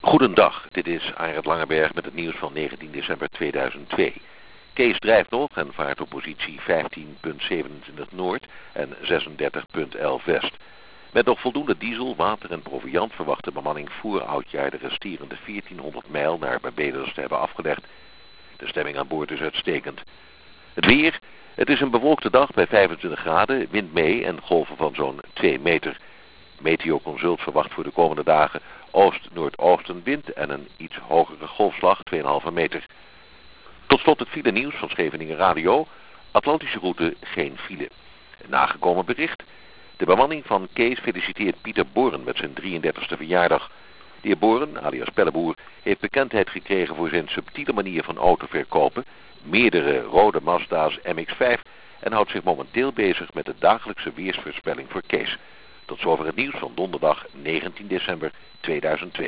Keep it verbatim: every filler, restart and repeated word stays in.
Goedendag, dit is Arend Langeberg met het nieuws van negentien december tweeduizend twee. Kees drijft nog en vaart op positie vijftien komma zevenentwintig Noord en zesendertig komma elf West. Met nog voldoende diesel, water en proviant verwacht de bemanning voor oudjaar de resterende veertienhonderd mijl naar Barbados te hebben afgelegd. De stemming aan boord is uitstekend. Het weer, het is een bewolkte dag bij vijfentwintig graden, wind mee en golven van zo'n twee meter. Meteoconsult verwacht voor de komende dagen oost-noordoostenwind en een iets hogere golfslag, twee komma vijf meter. Tot slot het file nieuws van Scheveningen Radio. Atlantische route geen file. Een nagekomen bericht. De bemanning van Kees feliciteert Pieter Boren met zijn drieëndertigste verjaardag. De heer Boren, alias Pelleboer, heeft bekendheid gekregen voor zijn subtiele manier van auto verkopen, meerdere rode Mazda's M X vijf en houdt zich momenteel bezig met de dagelijkse weersvoorspelling voor Kees. Tot zover het nieuws van donderdag negentien december tweeduizend twee.